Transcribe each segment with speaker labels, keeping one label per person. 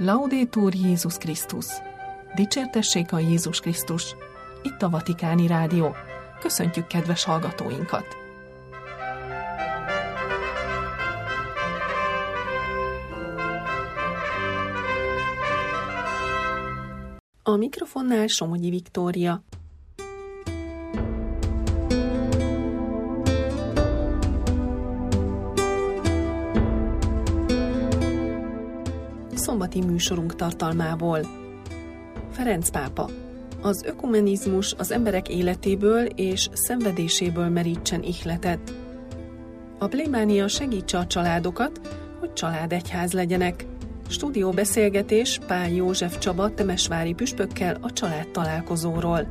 Speaker 1: Laudetur Jézus Krisztus! Dicsértessék a Jézus Krisztus! Itt a Vatikáni Rádió. Köszöntjük kedves hallgatóinkat! A mikrofonnál Somogyi Viktória. Szombati műsorunk tartalmából. Ferenc pápa. Az ökumenizmus az emberek életéből és szenvedéséből merítsen ihletet. A plébánia segítse a családokat, hogy családegyház legyenek. Stúdióbeszélgetés Pál József Csaba temesvári püspökkel a család találkozóról.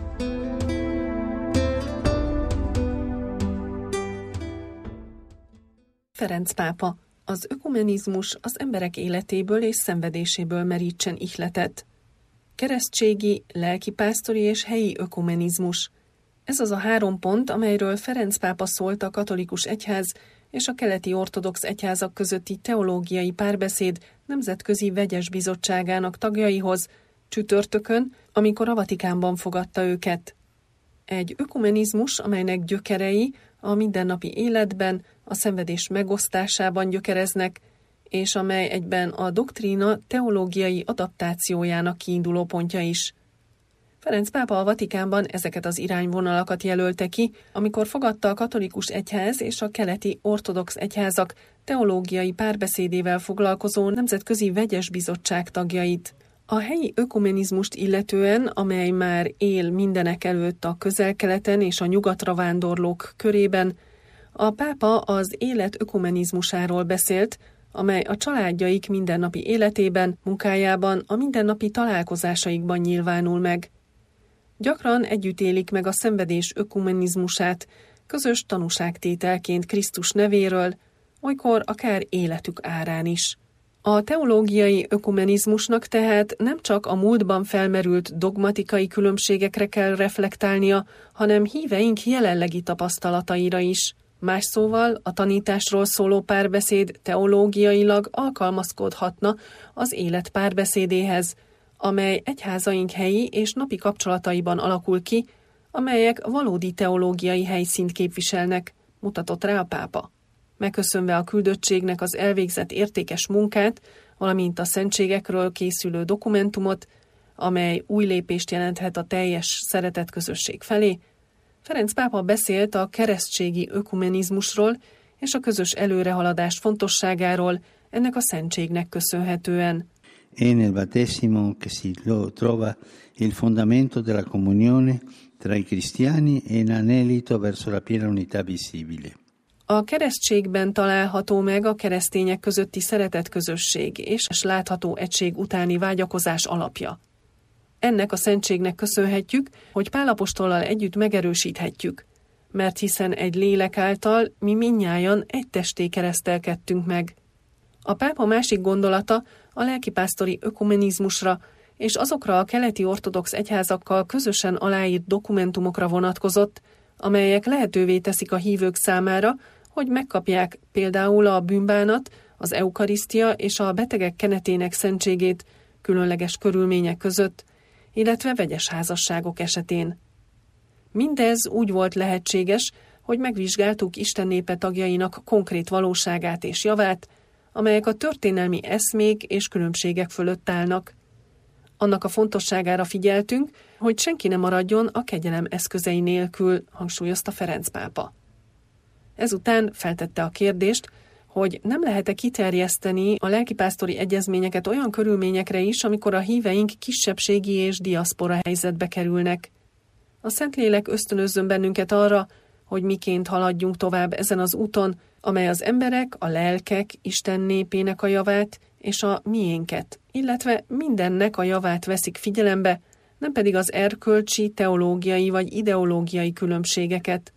Speaker 1: Ferenc pápa. Az ökumenizmus az emberek életéből és szenvedéséből merítsen ihletet. Keresztségi, lelkipásztori és helyi ökumenizmus. Ez az a 3 pont, amelyről Ferenc pápa szólt a katolikus egyház és a keleti ortodox egyházak közötti teológiai párbeszéd nemzetközi vegyes bizottságának tagjaihoz csütörtökön, amikor a Vatikánban fogadta őket. Egy ökumenizmus, amelynek gyökerei a mindennapi életben, a szenvedés megosztásában gyökereznek, és amely egyben a doktrína teológiai adaptációjának kiindulópontja is. Ferenc pápa a Vatikánban ezeket az irányvonalakat jelölte ki, amikor fogadta a katolikus egyház és a keleti ortodox egyházak teológiai párbeszédével foglalkozó nemzetközi vegyes bizottság tagjait. A helyi ökumenizmust illetően, amely már él mindenek előtt a Közel-Keleten és a nyugatra vándorlók körében, a pápa az élet ökumenizmusáról beszélt, amely a családjaik mindennapi életében, munkájában, a mindennapi találkozásaikban nyilvánul meg. Gyakran együtt élik meg a szenvedés ökumenizmusát, közös tanúságtételként Krisztus nevéről, olykor akár életük árán is. A teológiai ökumenizmusnak tehát nem csak a múltban felmerült dogmatikai különbségekre kell reflektálnia, hanem híveink jelenlegi tapasztalataira is. Más szóval a tanításról szóló párbeszéd teológiailag alkalmazkodhatna az élet párbeszédéhez, amely egyházaink helyi és napi kapcsolataiban alakul ki, amelyek valódi teológiai helyszínt képviselnek, mutatott rá a pápa. Megköszönve a küldöttségnek az elvégzett értékes munkát, valamint a szentségekről készülő dokumentumot, amely új lépést jelenthet a teljes szeretetközösség felé, Ferenc pápa beszélt a keresztségi ökumenizmusról és a közös előrehaladás fontosságáról ennek a szentségnek köszönhetően.
Speaker 2: È nel battesimo che si trova il fondamento della comunione tra i cristiani e un anelito verso la piena unità visibile.
Speaker 1: A keresztségben található meg a keresztények közötti szeretetközösség és látható egység utáni vágyakozás alapja. Ennek a szentségnek köszönhetjük, hogy Pál apostollal együtt megerősíthetjük, mert hiszen egy lélek által mi mindnyájan egy testé keresztelkedtünk meg. A pápa másik gondolata a lelkipásztori ökumenizmusra és azokra a keleti ortodox egyházakkal közösen aláírt dokumentumokra vonatkozott, amelyek lehetővé teszik a hívők számára, hogy megkapják például a bűnbánat, az eukarisztia és a betegek kenetének szentségét különleges körülmények között, illetve vegyes házasságok esetén. Mindez úgy volt lehetséges, hogy megvizsgáltuk Isten népe tagjainak konkrét valóságát és javát, amelyek a történelmi eszmék és különbségek fölött állnak. Annak a fontosságára figyeltünk, hogy senki ne maradjon a kegyelem eszközei nélkül, hangsúlyozta Ferenc pápa. Ezután feltette a kérdést, hogy nem lehet-e kiterjeszteni a lelkipásztori egyezményeket olyan körülményekre is, amikor a híveink kisebbségi és diaszpora helyzetbe kerülnek. A Szentlélek ösztönözzön bennünket arra, hogy miként haladjunk tovább ezen az úton, amely az emberek, a lelkek, Isten népének a javát és a miénket, illetve mindennek a javát veszik figyelembe, nem pedig az erkölcsi, teológiai vagy ideológiai különbségeket.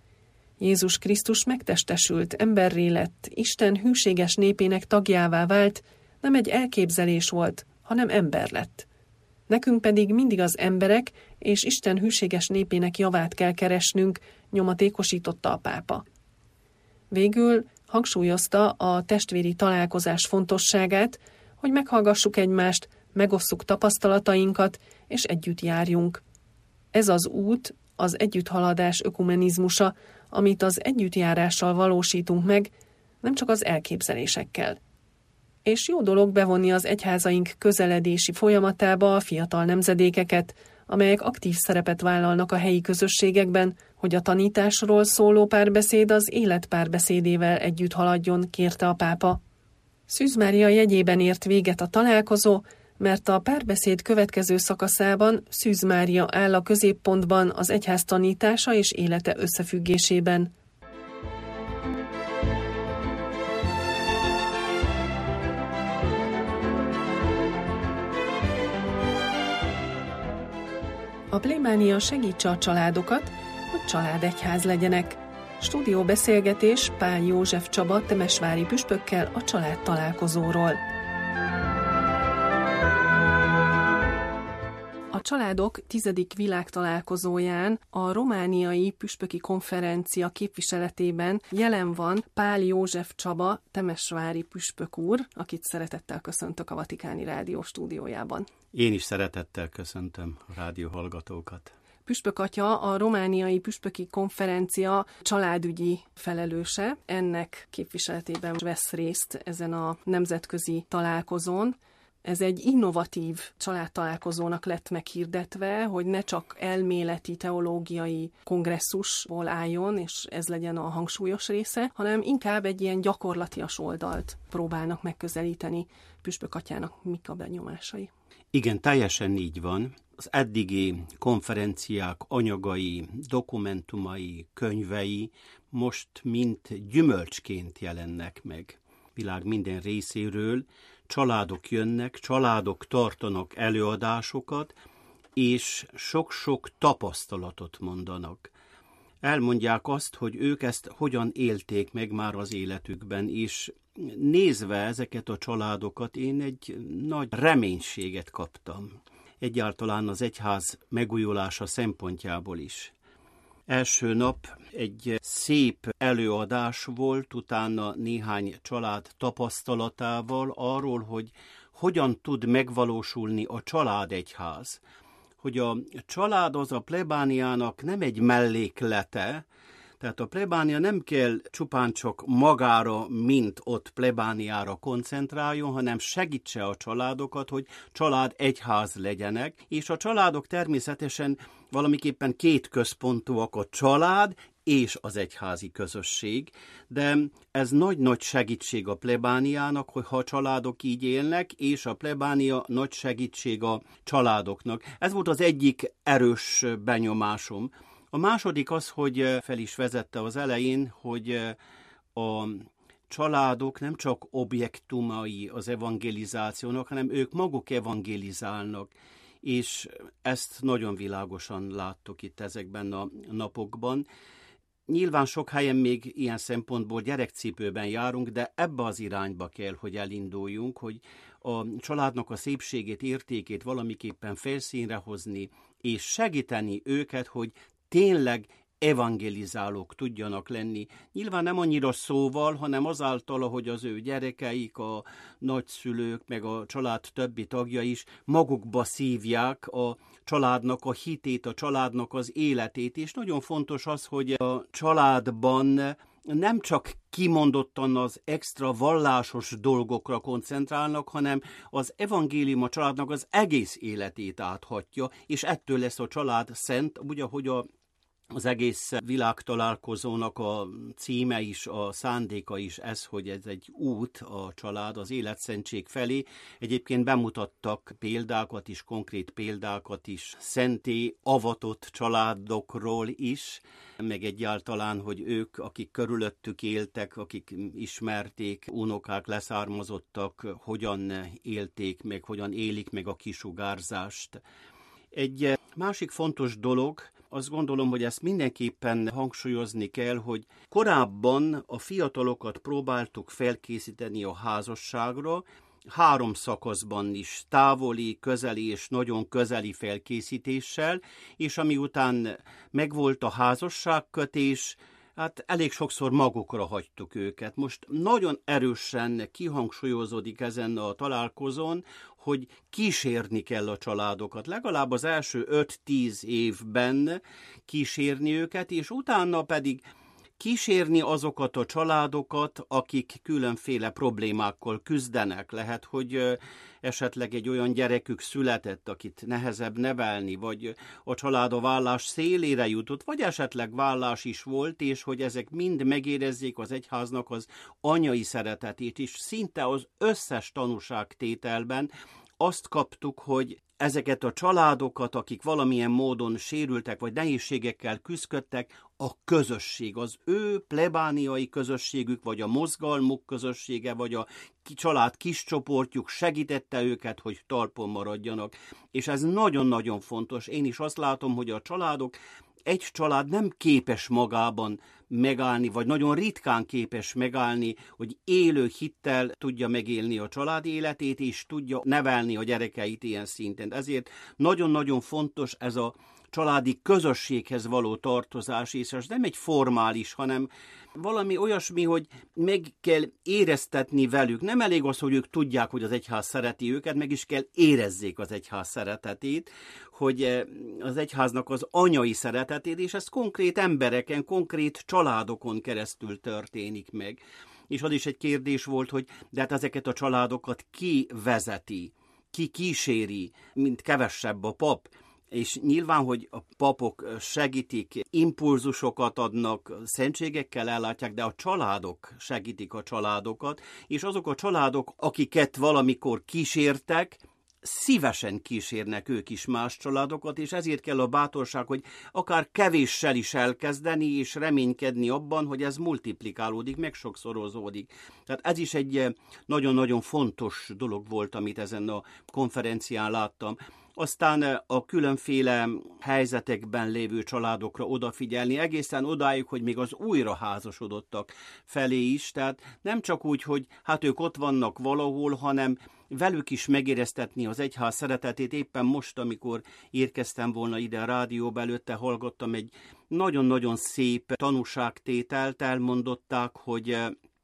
Speaker 1: Jézus Krisztus megtestesült, emberré lett, Isten hűséges népének tagjává vált, nem egy elképzelés volt, hanem ember lett. Nekünk pedig mindig az emberek és Isten hűséges népének javát kell keresnünk, nyomatékosította a pápa. Végül hangsúlyozta a testvéri találkozás fontosságát, hogy meghallgassuk egymást, megosszuk tapasztalatainkat, és együtt járjunk. Ez az út, az együtthaladás ökumenizmusa, amit az együttjárással valósítunk meg, nem csak az elképzelésekkel. És jó dolog bevonni az egyházaink közeledési folyamatába a fiatal nemzedékeket, amelyek aktív szerepet vállalnak a helyi közösségekben, hogy a tanításról szóló párbeszéd az élet párbeszédével együtt haladjon, kérte a pápa. Szűz Mária jegyében ért véget a találkozó, mert a párbeszéd következő szakaszában Szűz Mária áll a középpontban az egyház tanítása és élete összefüggésében. A plébánia segítse a családokat, hogy családegyház legyenek. Stúdióbeszélgetés Pál József Csaba temesvári püspökkel a család találkozóról. A családok 10. világtalálkozóján a romániai püspöki konferencia képviseletében jelen van Pál József Csaba temesvári püspök úr, akit szeretettel köszöntök a Vatikáni Rádió stúdiójában.
Speaker 3: Én is szeretettel köszöntöm a rádióhallgatókat.
Speaker 1: Püspök atya a romániai püspöki konferencia családügyi felelőse. Ennek képviseletében vesz részt ezen a nemzetközi találkozón. Ez egy innovatív családtalálkozónak lett meghirdetve, hogy ne csak elméleti, teológiai kongresszusból álljon, és ez legyen a hangsúlyos része, hanem inkább egy ilyen gyakorlatias oldalt próbálnak megközelíteni. Püspök atyának mik a benyomásai?
Speaker 3: Igen, teljesen így van. Az eddigi konferenciák anyagai, dokumentumai, könyvei most mint gyümölcsként jelennek meg. Világ minden részéről családok jönnek, családok tartanak előadásokat, és sok-sok tapasztalatot mondanak. Elmondják azt, hogy ők ezt hogyan élték meg már az életükben, és nézve ezeket a családokat, én egy nagy reménységet kaptam. Egyáltalán az egyház megújulása szempontjából is. Első nap egy szép előadás volt, utána néhány család tapasztalatával arról, hogy hogyan tud megvalósulni a családegyház. Hogy a család az a plebániának nem egy melléklete, tehát a plebánia nem kell csupán csak magára, mint ott plebániára koncentráljon, hanem segítse a családokat, hogy család egyház legyenek, és a családok természetesen valamiképpen két központúak, a család és az egyházi közösség, de ez nagy-nagy segítség a plebániának, hogyha a családok így élnek, és a plebánia nagy segítség a családoknak. Ez volt az egyik erős benyomásom. A második az, hogy fel is vezette az elején, hogy a családok nem csak objektumai az evangelizációnak, hanem ők maguk evangelizálnak, és ezt nagyon világosan láttuk itt ezekben a napokban. Nyilván sok helyen még ilyen szempontból gyerekcipőben járunk, de ebbe az irányba kell, hogy elinduljunk, hogy a családnak a szépségét, értékét valamiképpen felszínre hozni, és segíteni őket, hogy tényleg evangelizálók tudjanak lenni. Nyilván nem annyira szóval, hanem azáltal, hogy az ő gyerekeik, a nagyszülők, meg a család többi tagja is magukba szívják a családnak a hitét, a családnak az életét, és nagyon fontos az, hogy a családban nem csak kimondottan az extra vallásos dolgokra koncentrálnak, hanem az evangélium a családnak az egész életét áthatja, és ettől lesz a család szent, úgy, ahogy az egész világtalálkozónak a címe is, a szándéka is ez, hogy ez egy út a család az életszentség felé. Egyébként bemutattak példákat is, konkrét példákat is, szenté avatott családokról is, meg egyáltalán, hogy ők, akik körülöttük éltek, akik ismerték, unokák, leszármazottak, hogyan élték meg, hogyan élik meg a kisugárzást. Egy másik fontos dolog, azt gondolom, hogy ezt mindenképpen hangsúlyozni kell, hogy korábban a fiatalokat próbáltuk felkészíteni a házasságra, 3 szakaszban is, távoli, közeli és nagyon közeli felkészítéssel, és ami után megvolt a házasságkötés, hát elég sokszor magukra hagytuk őket. Most nagyon erősen kihangsúlyozódik ezen a találkozón, hogy kísérni kell a családokat. Legalább az első 5-10 évben kísérni őket, és utána pedig kísérni azokat a családokat, akik különféle problémákkal küzdenek. Lehet, hogy esetleg egy olyan gyerekük született, akit nehezebb nevelni, vagy a család a vállás szélére jutott, vagy esetleg vállás is volt, és hogy ezek mind megérezzék az egyháznak az anyai szeretetét, és szinte az összes tanúságtételben azt kaptuk, hogy ezeket a családokat, akik valamilyen módon sérültek, vagy nehézségekkel küzdöttek, a közösség, az ő plebániai közösségük, vagy a mozgalmuk közössége, vagy a család kis csoportjuk segítette őket, hogy talpon maradjanak. És ez nagyon-nagyon fontos. Én is azt látom, hogy a családok, egy család nem képes magában megállni, vagy nagyon ritkán képes megállni, hogy élő hittel tudja megélni a család életét, és tudja nevelni a gyerekeit ilyen szinten. Ezért nagyon-nagyon fontos ez a családi közösséghez való tartozás, és ez nem egy formális, hanem valami olyasmi, hogy meg kell éreztetni velük. Nem elég az, hogy ők tudják, hogy az egyház szereti őket, meg is kell érezzék az egyház szeretetét, hogy az egyháznak az anyai szeretetét, és ez konkrét embereken, konkrét családokon keresztül történik meg. És az is egy kérdés volt, hogy de hát ezeket a családokat ki vezeti, ki kíséri, mint kevesebb a pap. És nyilván, hogy a papok segítik, impulzusokat adnak, szentségekkel ellátják, de a családok segítik a családokat, és azok a családok, akiket valamikor kísértek, szívesen kísérnek ők is más családokat, és ezért kell a bátorság, hogy akár kevéssel is elkezdeni, és reménykedni abban, hogy ez multiplikálódik, meg sokszorozódik. Tehát ez is egy nagyon-nagyon fontos dolog volt, amit ezen a konferencián láttam. Aztán a különféle helyzetekben lévő családokra odafigyelni, egészen odáig, hogy még az újraházasodottak felé is, tehát nem csak úgy, hogy hát ők ott vannak valahol, hanem velük is megéreztetni az egyház szeretetét. Éppen most, amikor érkeztem volna ide a rádióba, előtte hallgattam egy nagyon-nagyon szép tanúságtételt, elmondották, hogy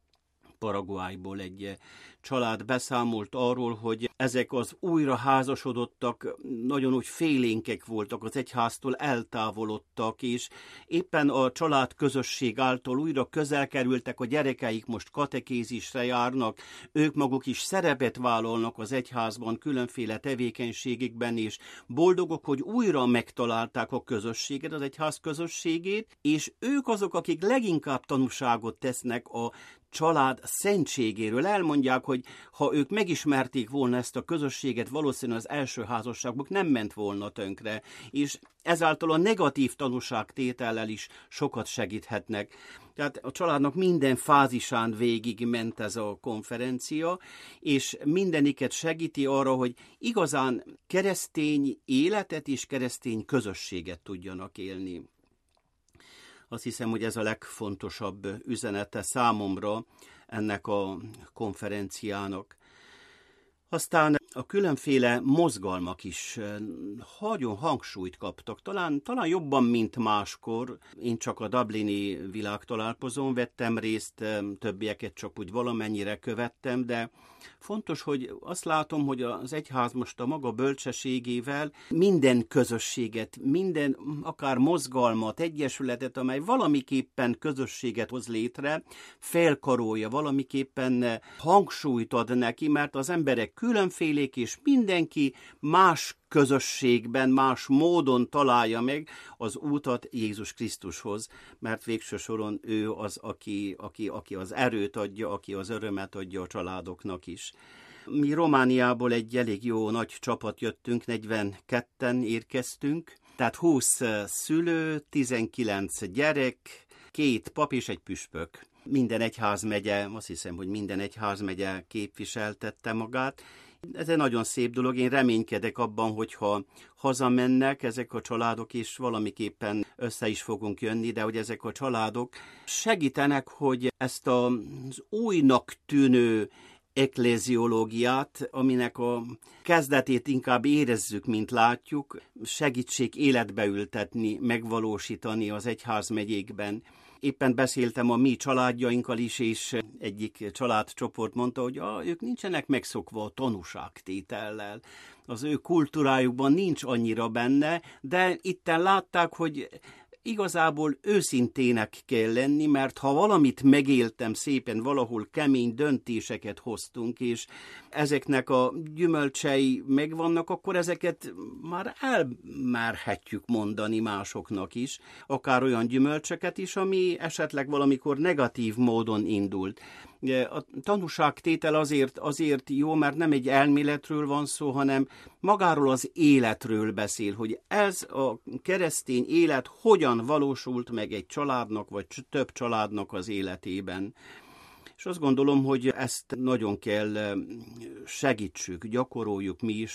Speaker 3: Paraguayból egy család beszámolt arról, hogy ezek az újraházasodottak nagyon úgy félénkek voltak, az egyháztól eltávolodtak, és éppen a család közösség által újra közel kerültek, a gyerekeik most katekézisre járnak, ők maguk is szerepet vállalnak az egyházban, különféle tevékenységekben, és boldogok, hogy újra megtalálták a közösséget, az egyház közösségét, és ők azok, akik leginkább tanúságot tesznek a család szentségéről. Elmondják, hogy ha ők megismerték volna ezt a közösséget, valószínűleg az első házasságuk nem ment volna tönkre, és ezáltal a negatív tanúságtétellel is sokat segíthetnek. Tehát a családnak minden fázisán végig ment ez a konferencia, és mindeniket segíti arra, hogy igazán keresztény életet és keresztény közösséget tudjanak élni. Azt hiszem, hogy ez a legfontosabb üzenete számomra ennek a konferenciának. Aztán a különféle mozgalmak is nagyon hangsúlyt kaptak, talán jobban, mint máskor. Én csak a dublini világtalálkozón vettem részt, többieket csak úgy valamennyire követtem, de fontos, hogy azt látom, hogy az egyház most a maga bölcsességével minden közösséget, minden akár mozgalmat, egyesületet, amely valamiképpen közösséget hoz létre, felkarolja, valamiképpen hangsúlyt ad neki, mert az emberek különfélék, és mindenki más közösségben, más módon találja meg az útat Jézus Krisztushoz, mert végső soron ő az, aki az erőt adja, aki az örömet adja a családoknak is. Mi Romániából egy elég jó nagy csapat jöttünk, 42-en érkeztünk, tehát 20 szülő, 19 gyerek, 2 pap és egy püspök. Minden egyházmegye, azt hiszem, hogy minden egyházmegye képviseltette magát. Ez egy nagyon szép dolog, én reménykedek abban, hogyha hazamennek ezek a családok, és valamiképpen össze is fogunk jönni, de hogy ezek a családok segítenek, hogy ezt az újnak tűnő ekléziológiát, aminek a kezdetét inkább érezzük, mint látjuk, segítség életbe ültetni, megvalósítani az egyházmegyékben. Éppen beszéltem a mi családjainkkal is, és egyik családcsoport mondta, hogy ők nincsenek megszokva a tanúságtétellel. Az ő kultúrájukban nincs annyira benne, de itten látták, hogy igazából őszintének kell lenni, mert ha valamit megéltem szépen, valahol kemény döntéseket hoztunk, és ezeknek a gyümölcsei megvannak, akkor ezeket már elmerhetjük mondani másoknak is, akár olyan gyümölcseket is, ami esetleg valamikor negatív módon indult. A tanúságtétel azért jó, mert nem egy elméletről van szó, hanem magáról az életről beszél, hogy ez a keresztény élet hogyan valósult meg egy családnak, vagy több családnak az életében. És azt gondolom, hogy ezt nagyon kell segítsük, gyakoroljuk mi is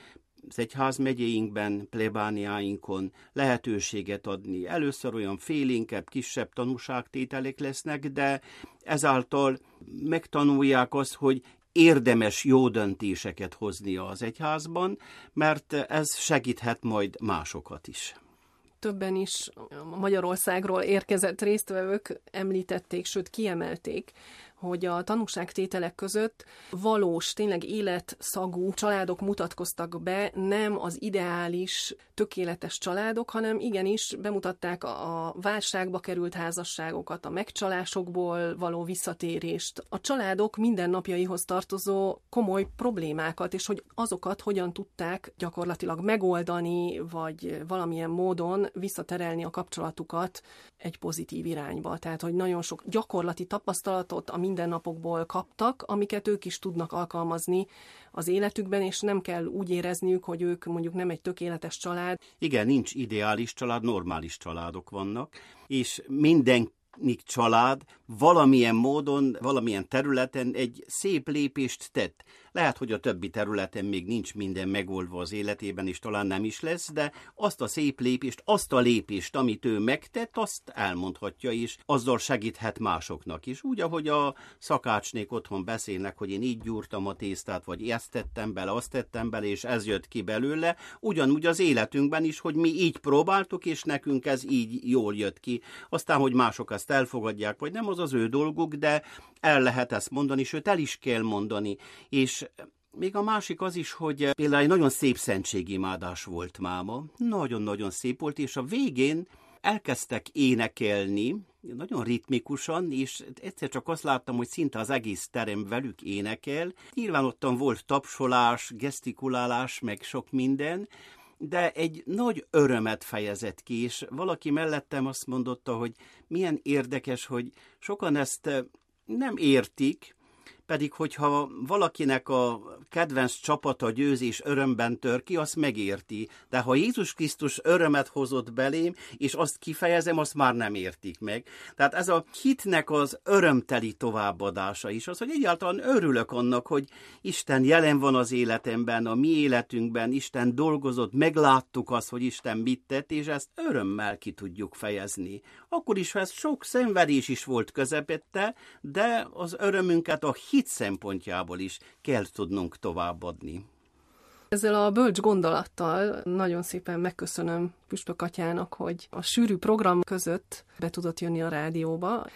Speaker 3: az egyházmegyéinkben, plebániáinkon lehetőséget adni. Először olyan félénkebb, kisebb tanúságtételek lesznek, de ezáltal megtanulják azt, hogy érdemes jó döntéseket hoznia az egyházban, mert ez segíthet majd másokat is.
Speaker 1: Többen is Magyarországról érkezett résztvevők említették, sőt kiemelték, hogy a tanúságtételek között valós, tényleg életszagú családok mutatkoztak be, nem az ideális, tökéletes családok, hanem igenis bemutatták a válságba került házasságokat, a megcsalásokból való visszatérést, a családok mindennapjaihoz tartozó komoly problémákat, és hogy azokat hogyan tudták gyakorlatilag megoldani, vagy valamilyen módon visszaterelni a kapcsolatukat egy pozitív irányba. Tehát, hogy nagyon sok gyakorlati tapasztalatot a mindennapokból kaptak, amiket ők is tudnak alkalmazni az életükben, és nem kell úgy érezniük, hogy ők mondjuk nem egy tökéletes család.
Speaker 3: Igen, nincs ideális család, normális családok vannak, és minden család valamilyen módon, valamilyen területen egy szép lépést tett. Lehet, hogy a többi területen még nincs minden megoldva az életében, és talán nem is lesz, de azt a szép lépést, azt a lépést, amit ő megtett, azt elmondhatja, és azzal segíthet másoknak is. Úgy, ahogy a szakácsnék otthon beszélnek, hogy én így gyúrtam a tésztát, vagy ezt tettem bele, azt tettem bele, és ez jött ki belőle, ugyanúgy az életünkben is, hogy mi így próbáltuk, és nekünk ez így jól jött ki. Aztán, hogy mások ezt elfogadják, vagy nem, az az ő dolguk, de el lehet ezt mondani, sőt el is kell mondani. És még a másik az is, hogy például egy nagyon szép szentségimádás volt máma, nagyon-nagyon szép volt, és a végén elkezdtek énekelni, nagyon ritmikusan, és egyszer csak azt láttam, hogy szinte az egész terem velük énekel. Nyilván ottan volt tapsolás, gesztikulálás, meg sok minden, de egy nagy örömet fejezett ki, és valaki mellettem azt mondotta, hogy milyen érdekes, hogy sokan ezt nem értik, pedig hogyha valakinek a kedvenc csapata győz és örömben tör ki, azt megérti. De ha Jézus Krisztus örömet hozott belém, és azt kifejezem, azt már nem értik meg. Tehát ez a hitnek az örömteli továbbadása is, az, hogy egyáltalán örülök annak, hogy Isten jelen van az életemben, a mi életünkben, Isten dolgozott, megláttuk azt, hogy Isten mit tett, és ezt örömmel ki tudjuk fejezni. Akkor is, ha ez sok szenvedés is volt közepette, de az örömünket a hit szempontjából is kell tudnunk továbbadni.
Speaker 1: Ezzel a bölcs gondolattal nagyon szépen megköszönöm Püspök atyának, hogy a sűrű program között be tudott jönni a rádióba.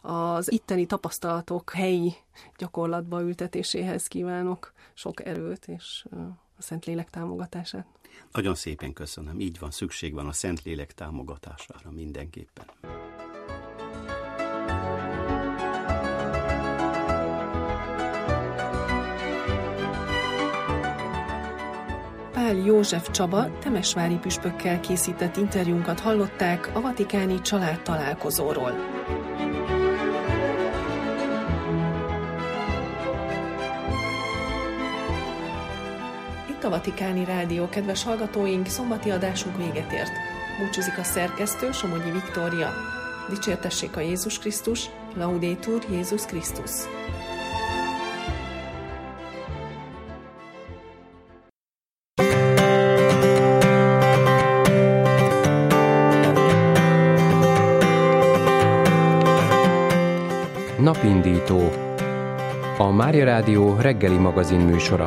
Speaker 1: Az itteni tapasztalatok helyi gyakorlatba ültetéséhez kívánok sok erőt és a Szentlélek támogatását.
Speaker 3: Nagyon szépen köszönöm. Így van, szükség van a Szentlélek támogatására mindenképpen.
Speaker 1: Pál József Csaba temesvári püspökkel készített interjúnkat hallották a vatikáni családtalálkozóról. Itt a Vatikáni Rádió, kedves hallgatóink, szombati adásunk véget ért. Búcsúzik a szerkesztő, Somogyi Viktória. Dicsértessék a Jézus Krisztus, Laudetur Jézus Krisztus.
Speaker 4: Napindító. A Mária Rádió reggeli magazin műsora.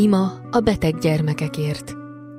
Speaker 5: Ima a beteg gyermekekért.